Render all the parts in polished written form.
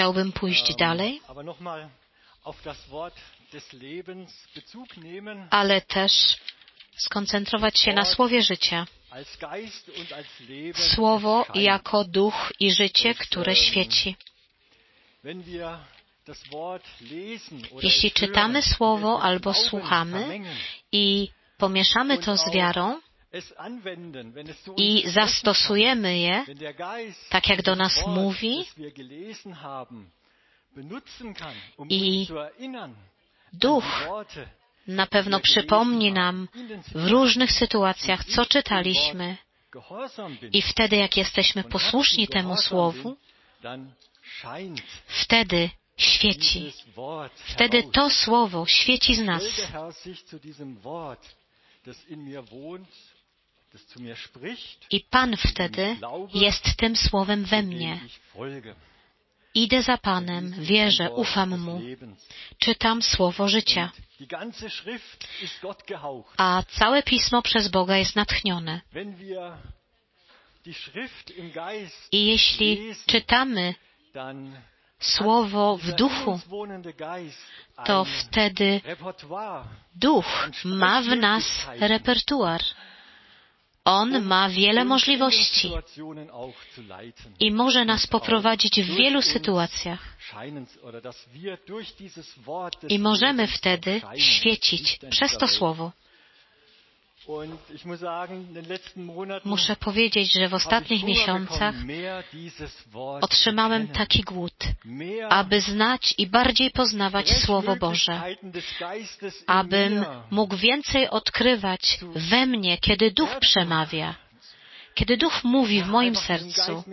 chciałbym pójść dalej, ale też skoncentrować się na Słowie życia. Słowo jako duch i życie, które świeci. Jeśli czytamy Słowo albo słuchamy i pomieszamy to z wiarą i zastosujemy je, tak jak do nas mówi, i Duch na pewno przypomni nam w różnych sytuacjach, co czytaliśmy. I wtedy, jak jesteśmy posłuszni temu Słowu, wtedy świeci. Wtedy to Słowo świeci z nas. I Pan wtedy jest tym Słowem we mnie. Idę za Panem, wierzę, ufam Mu. Czytam Słowo życia. A całe Pismo przez Boga jest natchnione. I jeśli czytamy Słowo w duchu, to wtedy Duch ma w nas repertuar. On ma wiele możliwości i może nas poprowadzić w wielu sytuacjach. I możemy wtedy świecić przez to Słowo. Muszę powiedzieć, że w ostatnich miesiącach otrzymałem taki głód, aby znać i bardziej poznawać Słowo Boże, abym mógł więcej odkrywać we mnie, kiedy Duch przemawia, kiedy Duch mówi w moim sercu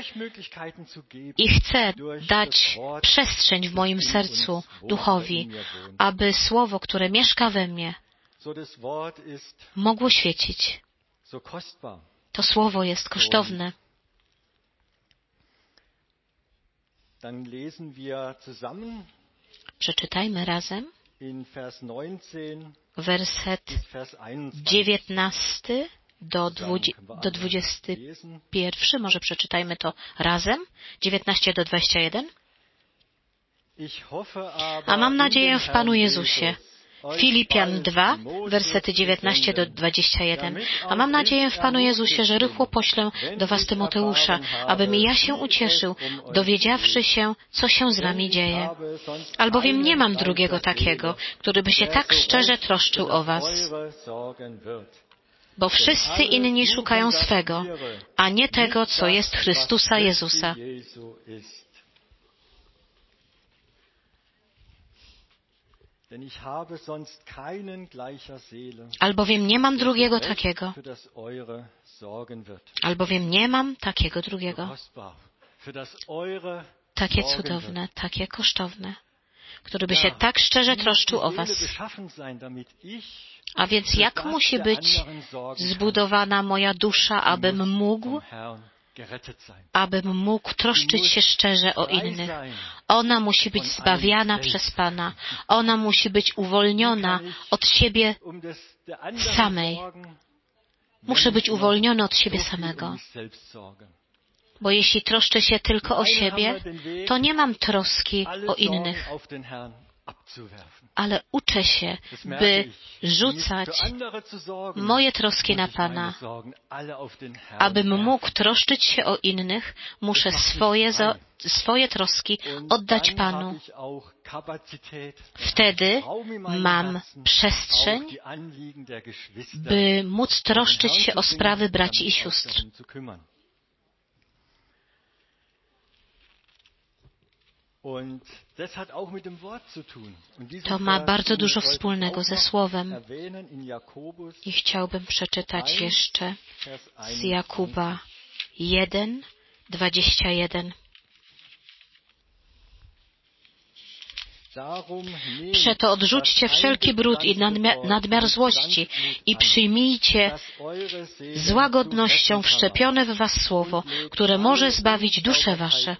i chce dać przestrzeń w moim sercu Duchowi, aby Słowo, które mieszka we mnie, mogło świecić. To Słowo jest kosztowne. Przeczytajmy razem werset 19 do 21. Może przeczytajmy to razem. 19 do 21. A mam nadzieję w Panu Jezusie. Filipian 2, wersety 19 do 21. A mam nadzieję w Panu Jezusie, że rychło poślę do was Tymoteusza, abym i ja się ucieszył, dowiedziawszy się, co się z nami dzieje. Albowiem nie mam drugiego takiego, który by się tak szczerze troszczył o was. Bo wszyscy inni szukają swego, a nie tego, co jest Chrystusa Jezusa. Albowiem nie mam drugiego takiego. Albowiem nie mam takiego drugiego. Takie cudowne, takie kosztowne, który by się tak szczerze troszczył o was. A więc jak musi być zbudowana moja dusza, abym mógł troszczyć się szczerze o innych? Ona musi być zbawiana przez Pana. Ona musi być uwolniona od siebie samej. Muszę być uwolniony od siebie samego. Bo jeśli troszczę się tylko o siebie, to nie mam troski o innych. Ale uczę się, by rzucać moje troski na Pana. Abym mógł troszczyć się o innych, muszę swoje troski oddać Panu. Wtedy mam przestrzeń, by móc troszczyć się o sprawy braci i sióstr. To ma bardzo dużo wspólnego ze Słowem. I chciałbym przeczytać jeszcze z Jakuba 1, 21. Przeto odrzućcie wszelki brud i nadmiar złości i przyjmijcie z łagodnością wszczepione w was słowo, które może zbawić dusze wasze.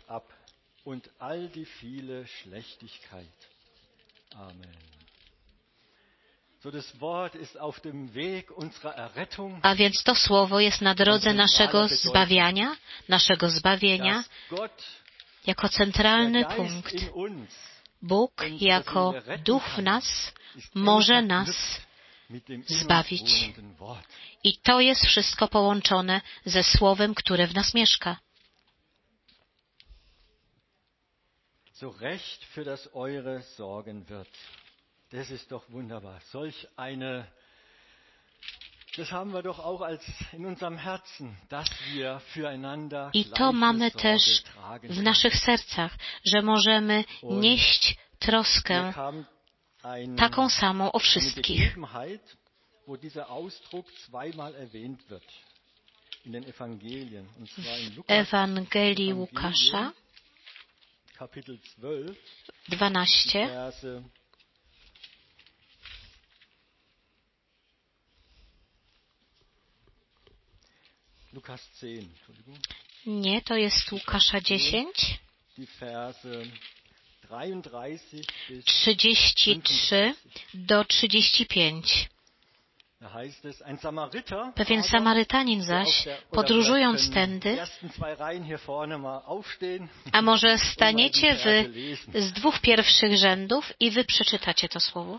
A więc to słowo jest na drodze naszego zbawienia, jako centralny punkt. Bóg jako Duch w nas może nas zbawić. I to jest wszystko połączone ze Słowem, które w nas mieszka. So recht für das eure sorgen wird. Das ist doch wunderbar. Das haben wir doch auch als in unserem Herzen, dass wir füreinander I to mamy też w naszych sercach, że możemy nieść troskę taką samą o wszystkich. Wo dieser Ausdruck zweimal erwähnt wird in den Evangelien, und zwar in Lukas Ewangelii Łukasza, Kapitel 12, 12, Verse Lukas 10, Entschuldigung. Nie, to jest Łukasza 10, Die Verse 33 bis 33 do 35. Da heißt es, ein Samariter, Pewien Samarytanin zaś, podróżując tędy, a może staniecie wy z dwóch pierwszych rzędów i wy przeczytacie to słowo?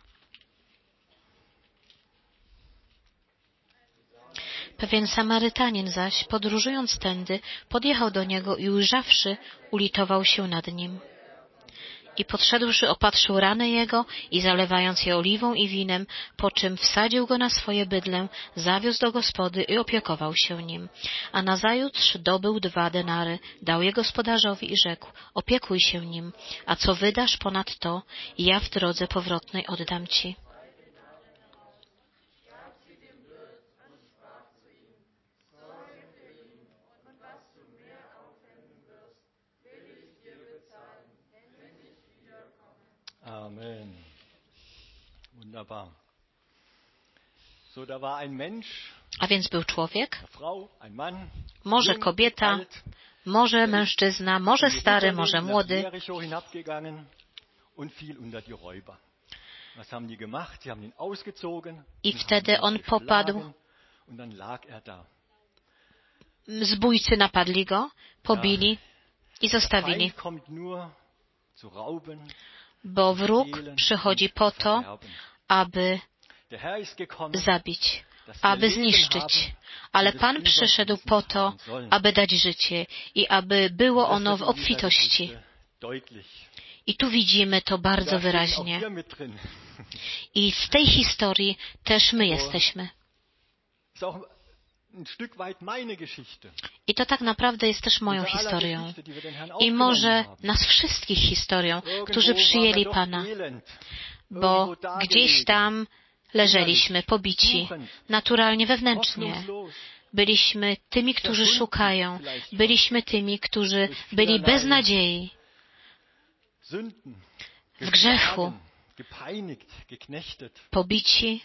Pewien Samarytanin zaś, podróżując tędy, podjechał do niego i ujrzawszy, ulitował się nad nim. I podszedłszy, opatrzył rany jego i zalewając je oliwą i winem, po czym wsadził go na swoje bydlę, zawiózł do gospody i opiekował się nim. A nazajutrz dobył 2 denary, dał je gospodarzowi i rzekł, opiekuj się nim, a co wydasz ponad to, ja w drodze powrotnej oddam ci. Amen. Wunderbar. So, da war ein Mensch, A więc był człowiek, eine Frau, ein Mann, może jung, kobieta, alt, może mężczyzna, może stary, może młody. Jericho hinabgegangen und fiel unter die Räuber. Was haben die gemacht? Sie haben ihn ausgezogen. I wtedy on popadł. Und dann lag er da. Zbójcy napadli go, pobili i zostawili. Bo wróg przychodzi po to, aby zabić, aby zniszczyć. Ale Pan przyszedł po to, aby dać życie i aby było ono w obfitości. I tu widzimy to bardzo wyraźnie. I w tej historii też my jesteśmy. I to tak naprawdę jest też moją historią. I może nas wszystkich historią, którzy przyjęli Pana. Bo gdzieś tam leżeliśmy pobici, naturalnie wewnętrznie. Byliśmy tymi, którzy szukają. Byliśmy tymi, którzy byli bez nadziei. W grzechu. Pobici.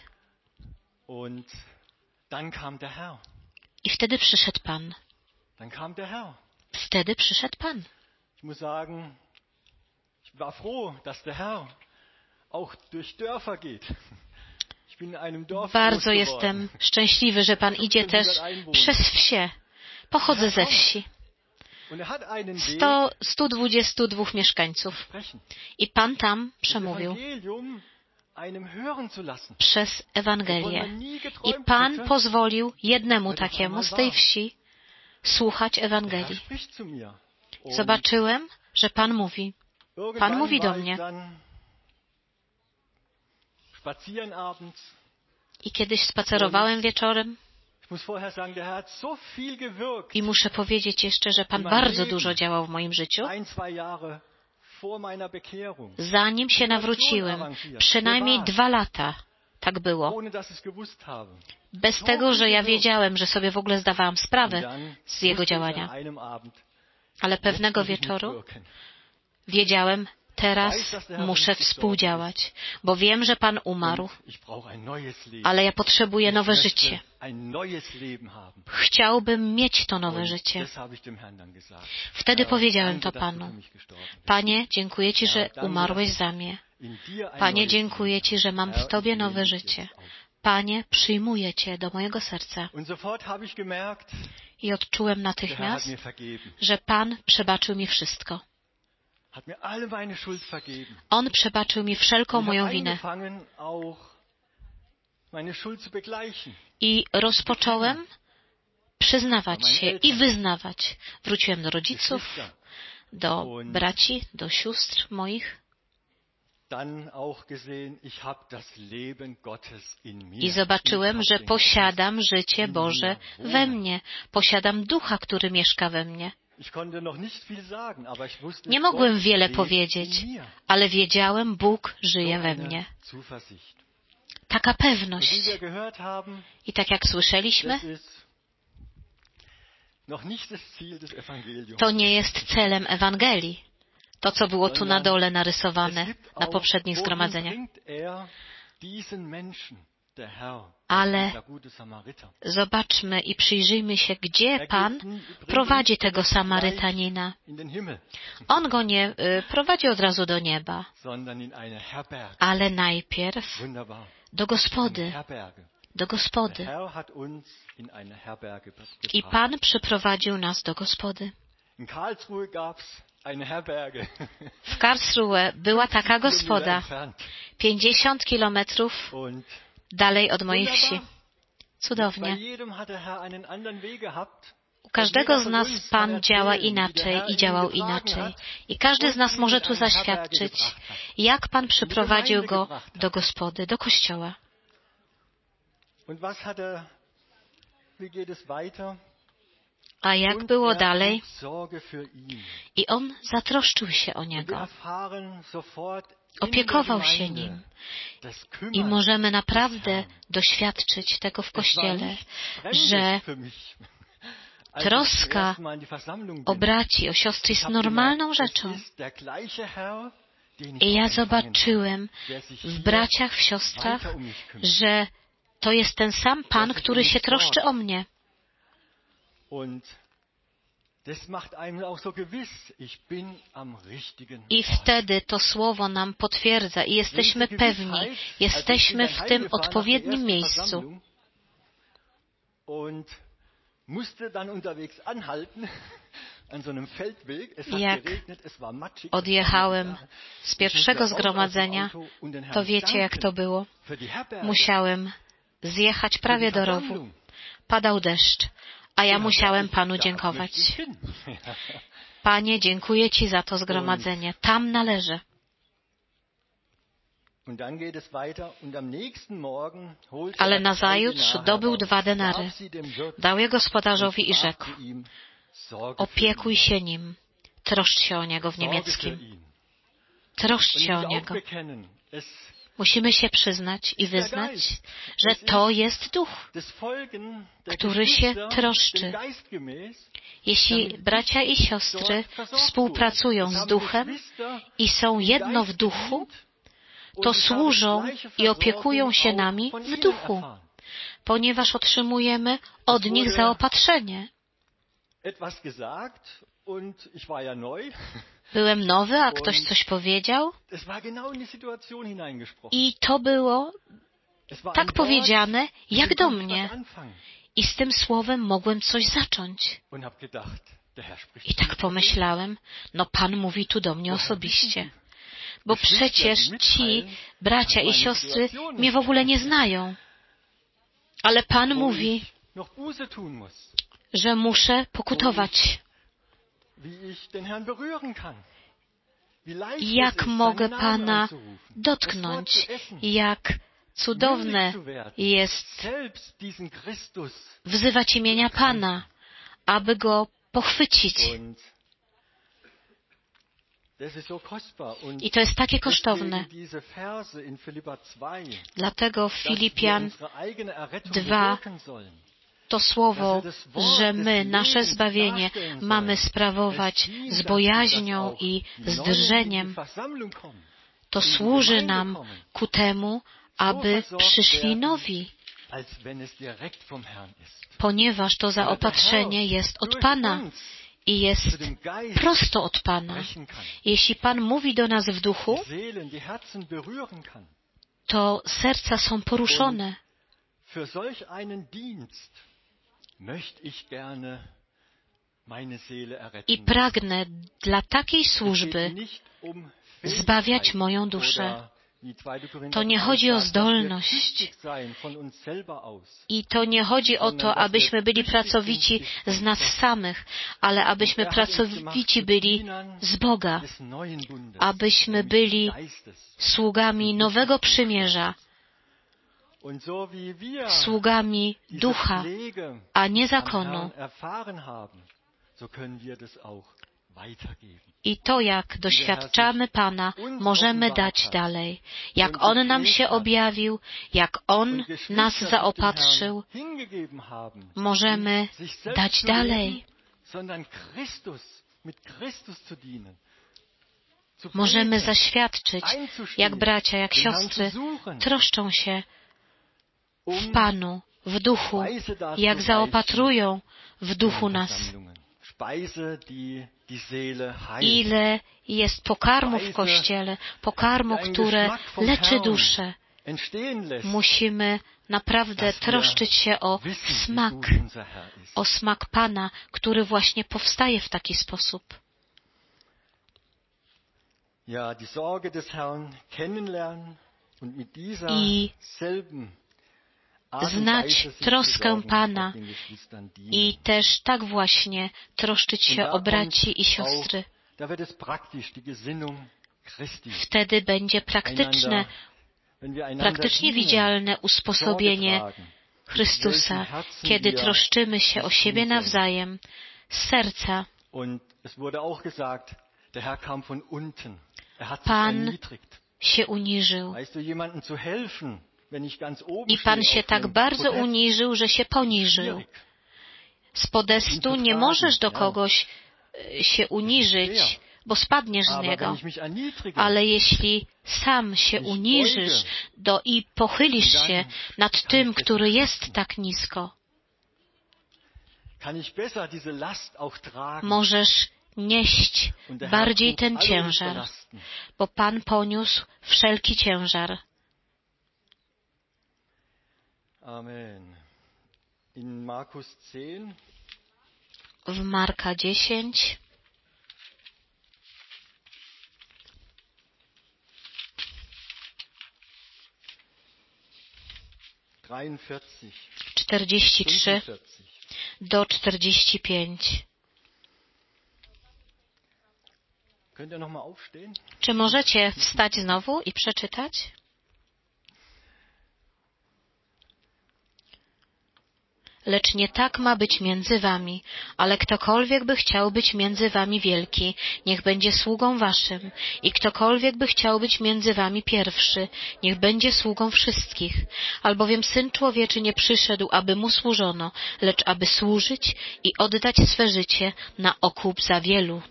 I wtedy przyszedł Pan. Wtedy przyszedł Pan. Ich muss sagen, ich war froh, dass der Herr auch durch Dörfer geht. Ich bin in einem Dorf Bardzo jestem szczęśliwy, że Pan idzie też przez wsie. Pochodzę ze wsi. 122 mieszkańców. I Pan tam przemówił przez Ewangelię. I Pan pozwolił jednemu takiemu z tej wsi słuchać Ewangelii. Zobaczyłem, że Pan mówi. Pan mówi do mnie. I kiedyś spacerowałem wieczorem. I muszę powiedzieć jeszcze, że Pan bardzo dużo działał w moim życiu. Zanim się nawróciłem, przynajmniej 2 lata tak było. Bez tego, że ja wiedziałem, że sobie w ogóle zdawałam sprawę z Jego działania. Ale pewnego wieczoru wiedziałem, teraz muszę współdziałać, bo wiem, że Pan umarł, ale ja potrzebuję nowe życie. Chciałbym mieć to nowe życie. Wtedy powiedziałem to Panu. Panie, dziękuję Ci, że umarłeś za mnie. Panie, dziękuję Ci, że mam w Tobie nowe życie. Panie, przyjmuję Cię do mojego serca. i odczułem natychmiast, że Pan przebaczył mi wszystko. On przebaczył mi wszelką moją winę. I rozpocząłem przyznawać się i wyznawać. Wróciłem do rodziców, do braci, do sióstr moich. I zobaczyłem, że posiadam życie Boże we mnie. Posiadam Ducha, który mieszka we mnie. Nie mogłem wiele powiedzieć, ale wiedziałem, Bóg żyje we mnie. Taka pewność. I tak jak słyszeliśmy, to nie jest celem Ewangelii. To, co było tu na dole narysowane na poprzednich zgromadzeniach. Ale zobaczmy i przyjrzyjmy się, gdzie Pan prowadzi tego Samarytanina. On go nie prowadzi od razu do nieba, ale najpierw do gospody. Do gospody. I Pan przyprowadził nas do gospody. W Karlsruhe była taka gospoda, 50 kilometrów dalej od mojej wsi. Cudownie. U każdego z nas Pan działa inaczej i działał inaczej. I każdy z nas może tu zaświadczyć, jak Pan przyprowadził go do gospody, do kościoła. A jak było dalej? I on zatroszczył się o niego. Opiekował się nim. I możemy naprawdę doświadczyć tego w Kościele, że troska o braci, o siostry jest normalną rzeczą. I ja zobaczyłem w braciach, w siostrach, że to jest ten sam Pan, który się troszczy o mnie. I wtedy to słowo nam potwierdza i jesteśmy pewni, jesteśmy w tym odpowiednim miejscu. Jak odjechałem z pierwszego zgromadzenia, to wiecie, jak to było. Musiałem zjechać prawie do rowu. Padał deszcz, a ja musiałem Panu dziękować. Panie, dziękuję Ci za to zgromadzenie. Tam należę. Ale nazajutrz dobył 2 denary. Dał je gospodarzowi i rzekł: opiekuj się nim. Troszcz się o niego w niemieckim. Troszcz się o niego. Musimy się przyznać i wyznać, że to jest Duch, który się troszczy. Jeśli bracia i siostry współpracują z Duchem i są jedno w Duchu, to służą i opiekują się nami w Duchu, ponieważ otrzymujemy od nich zaopatrzenie. Byłem nowy, a ktoś coś powiedział i to było tak powiedziane, jak do mnie. I z tym słowem mogłem coś zacząć. I tak pomyślałem, no Pan mówi tu do mnie osobiście. Bo przecież ci bracia i siostry mnie w ogóle nie znają. Ale Pan mówi, że muszę pokutować. Jak mogę Pana dotknąć? Jak cudowne jest wzywać imienia Pana, aby Go pochwycić. I to jest takie kosztowne. Dlatego w Filipian 2 to słowo, że my nasze zbawienie mamy sprawować z bojaźnią i z drżeniem, to służy nam ku temu, aby przyszli nowi, ponieważ to zaopatrzenie jest od Pana i jest prosto od Pana. Jeśli Pan mówi do nas w duchu, to serca są poruszone. I pragnę dla takiej służby zbawiać moją duszę. To nie chodzi o zdolność. I to nie chodzi o to, abyśmy byli pracowici z nas samych, ale abyśmy pracowici byli z Boga. Abyśmy byli sługami nowego przymierza, sługami ducha, a nie zakonu. I to, jak doświadczamy Pana, możemy dać dalej. Jak On nam się objawił, jak On nas zaopatrzył, możemy dać dalej. Możemy zaświadczyć, jak bracia, jak siostry troszczą się w Panu, w duchu, jak zaopatrują w duchu nas. Ile jest pokarmu w Kościele, pokarmu, które leczy duszę. Musimy naprawdę troszczyć się o smak Pana, który właśnie powstaje w taki sposób. I znać troskę Pana i też tak właśnie troszczyć się o braci i siostry. Wtedy będzie praktycznie widzialne usposobienie Chrystusa, kiedy troszczymy się o siebie nawzajem z serca. Pan się uniżył. I Pan się tak bardzo uniżył, że się poniżył. Z podestu nie możesz do kogoś się uniżyć, bo spadniesz z niego. Ale jeśli sam się uniżysz i pochylisz się nad tym, który jest tak nisko, możesz nieść bardziej ten ciężar, bo Pan poniósł wszelki ciężar. Amen. In Markus 10. W Marka 10. Dreiundvierzig. 43 do 45. Könnt ihr noch mal aufstehen? Czy możecie wstać znowu i przeczytać? Lecz nie tak ma być między wami, ale ktokolwiek by chciał być między wami wielki, niech będzie sługą waszym. I ktokolwiek by chciał być między wami pierwszy, niech będzie sługą wszystkich. Albowiem Syn Człowieczy nie przyszedł, aby Mu służono, lecz aby służyć i oddać swe życie na okup za wielu.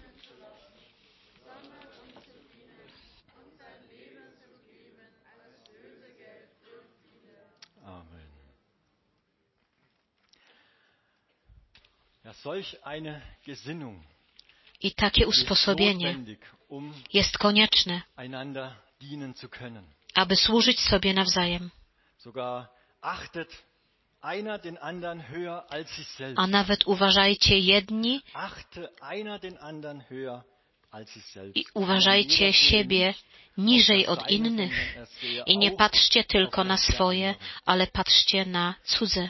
I takie usposobienie jest konieczne, aby służyć sobie nawzajem. A nawet uważajcie jedni i uważajcie siebie niżej od innych i nie patrzcie tylko na swoje, ale patrzcie na cudze.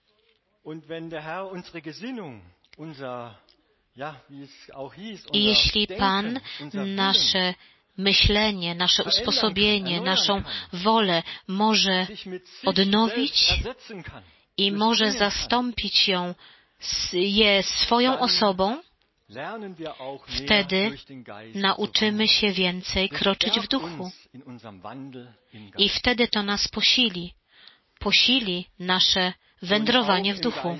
I jeśli Pan nasze myślenie, nasze usposobienie, naszą wolę może odnowić i może zastąpić je swoją osobą, wtedy nauczymy się więcej kroczyć w duchu. I wtedy to nas posili nasze wędrowanie w duchu,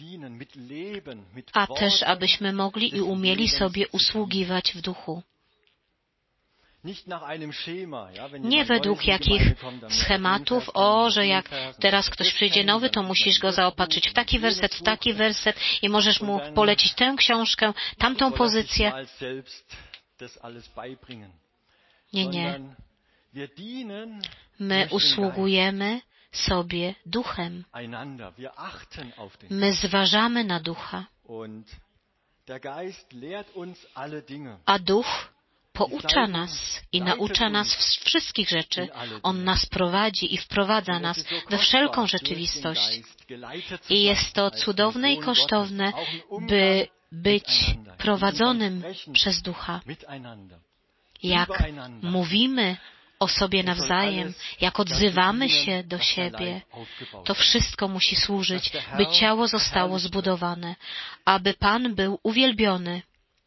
a też abyśmy mogli i umieli sobie usługiwać w duchu. Nie według jakich schematów, że jak teraz ktoś przyjdzie nowy, to musisz go zaopatrzyć w taki werset i możesz mu polecić tę książkę, tamtą pozycję. Nie. My usługujemy sobie duchem. einander. Wir achten auf den. My zważamy na ducha. Und der Geist lehrt uns alle Dinge. A duch poucza nas i naucza nas wszystkich rzeczy. On nas prowadzi i wprowadza nas we wszelką rzeczywistość. I jest to cudowne i kosztowne, by być prowadzonym przez ducha. Jak mówimy o sobie nawzajem, jak odzywamy się do siebie, to wszystko musi służyć, by ciało zostało zbudowane, aby Pan był uwielbiony,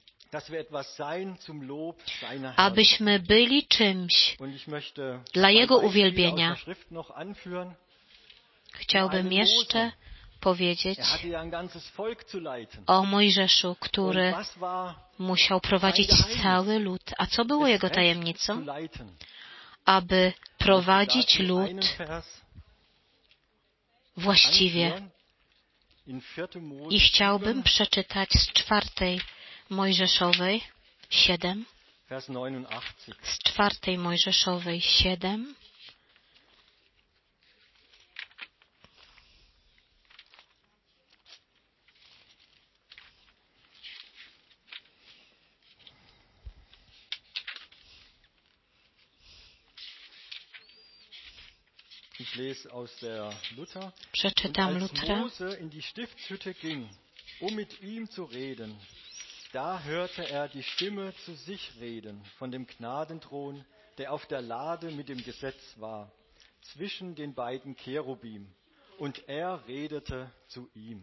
abyśmy byli czymś dla Jego uwielbienia. Chciałbym jeszcze powiedzieć o Mojżeszu, który musiał prowadzić cały lud. A co było jego tajemnicą? Aby prowadzić lud właściwie. I chciałbym przeczytać z 4 Mojżeszowej 7. Z 4 Mojżeszowej 7. Ich lese aus der Luther. Przeczytam Lutra. Mose in die Stiftshütte ging, mit ihm zu reden, da hörte er die Stimme zu sich reden von dem Gnadenthron, der auf der Lade mit dem Gesetz war, zwischen den beiden Cherubim, und er redete zu ihm.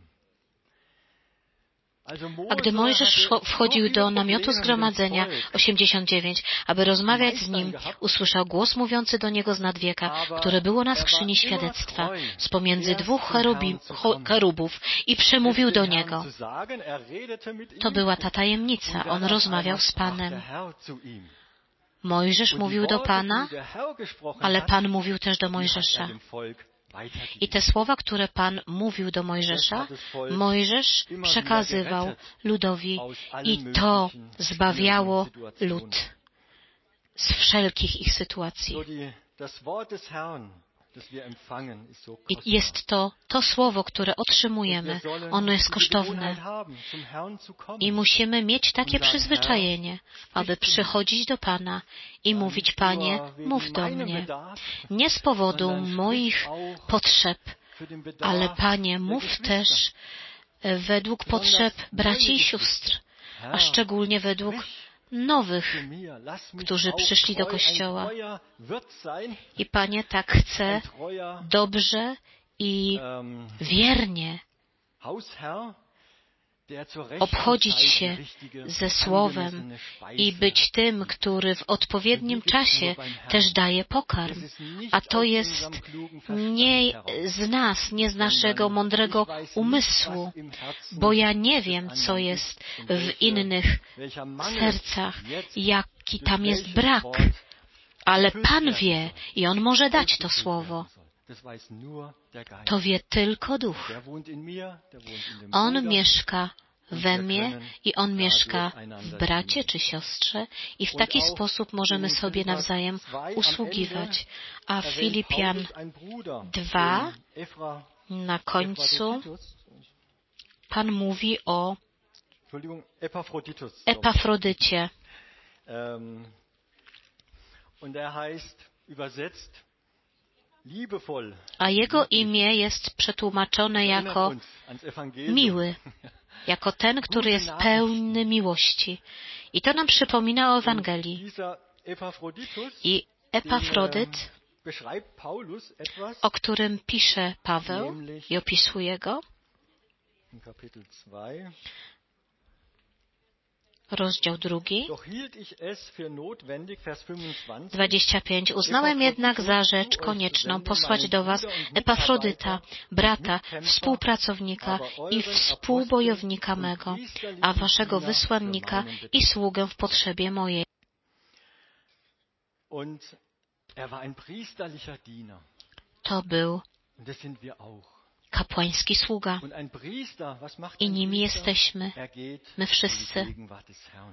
A gdy Mojżesz wchodził do namiotu zgromadzenia 89, aby rozmawiać z nim, usłyszał głos mówiący do niego z nadwieka, które było na skrzyni świadectwa, z pomiędzy 2 cherubów i przemówił do niego. To była ta tajemnica. On rozmawiał z Panem. Mojżesz mówił do Pana, ale Pan mówił też do Mojżesza. I te słowa, które Pan mówił do Mojżesza, Mojżesz przekazywał ludowi i to zbawiało lud z wszelkich ich sytuacji. I jest to słowo, które otrzymujemy. Ono jest kosztowne. I musimy mieć takie przyzwyczajenie, aby przychodzić do Pana i mówić: Panie, mów do mnie. Nie z powodu moich potrzeb, ale Panie, mów też według potrzeb braci i sióstr, a szczególnie według nowych, którzy przyszli do Kościoła. I Panie, tak chcę dobrze i wiernie obchodzić się ze Słowem i być tym, który w odpowiednim czasie też daje pokarm. A to jest nie z nas, nie z naszego mądrego umysłu, bo ja nie wiem, co jest w innych sercach, jaki tam jest brak, ale Pan wie i On może dać to Słowo. To wie tylko Duch. On mieszka we mnie i On mieszka w bracie czy siostrze i w taki sposób możemy sobie nawzajem usługiwać. A Filipian 2 na końcu Pan mówi o Epafrodycie. A jego imię jest przetłumaczone jako miły, jako ten, który jest pełny miłości. I to nam przypomina o Ewangelii. I Epafrodyt, o którym pisze Paweł i opisuje go, rozdział 2, 25. Uznałem jednak za rzecz konieczną posłać do was Epafrodyta, brata, współpracownika i współbojownika mego, a waszego wysłannika i sługę w potrzebie mojej. To był kapłański sługa. I nimi jesteśmy, my wszyscy.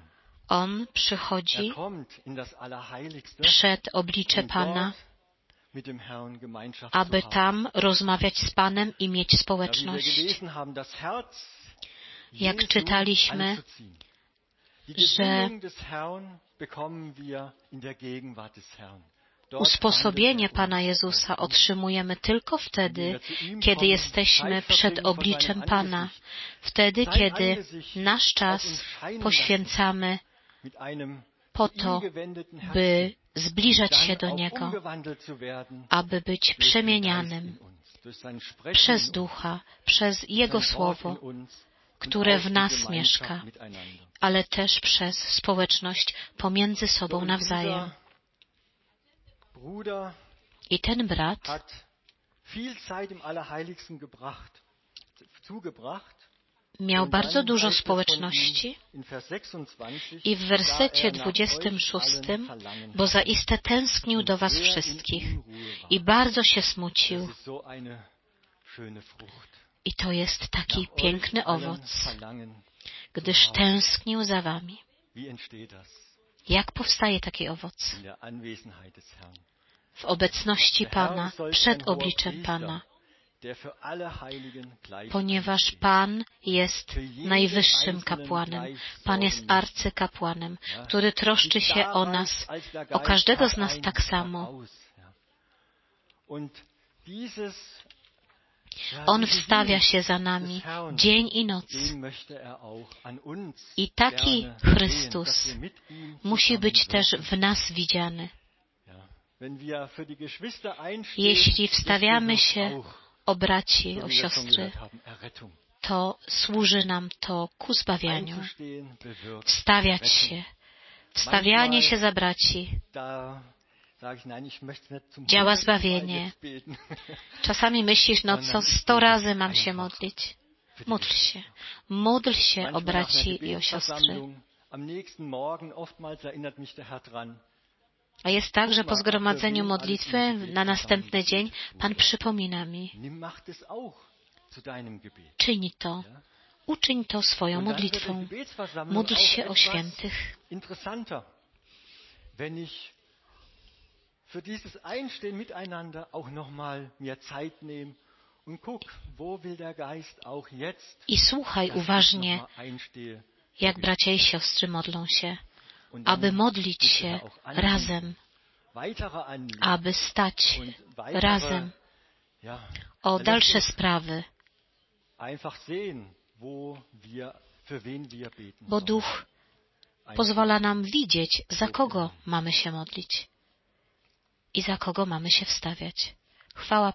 On przychodzi przed oblicze Pana aby tam rozmawiać z Panem i mieć społeczność. Jak czytaliśmy, że usposobienie Pana Jezusa otrzymujemy tylko wtedy, kiedy jesteśmy przed obliczem Pana, wtedy, kiedy nasz czas poświęcamy po to, by zbliżać się do Niego, aby być przemienianym przez Ducha, przez Jego Słowo, które w nas mieszka, ale też przez społeczność pomiędzy sobą nawzajem. I ten brat miał bardzo dużo społeczności i w wersecie 26, bo zaiste tęsknił do was wszystkich i bardzo się smucił. I to jest taki piękny owoc, gdyż tęsknił za wami. Jak powstaje taki owoc? W obecności Pana, przed obliczem Pana. Ponieważ Pan jest najwyższym kapłanem. Pan jest arcykapłanem, który troszczy się o nas, o każdego z nas tak samo. On wstawia się za nami dzień i noc. I taki Chrystus musi być też w nas widziany. Jeśli wstawiamy się o braci, o siostry, to służy nam to ku zbawianiu. Wstawiać się. Wstawianie się za braci działa zbawienie. Czasami myślisz, no co 100 razy mam się modlić. Módl się. Módl się o braci i o siostry. A jest tak, że po zgromadzeniu modlitwy na następny dzień Pan przypomina mi. Czyń to. Uczyń to swoją modlitwą. Módl się o świętych. Für dieses Einstehen miteinander auch nochmal mir Zeit nehmen und guck, wo will der Geist auch jetzt, i słuchaj uważnie, jak bracia i siostry modlą się, aby modlić się razem, aby stać razem o dalsze sprawy, bo Duch pozwala nam widzieć, za kogo mamy się modlić i za kogo mamy się wstawiać. Chwała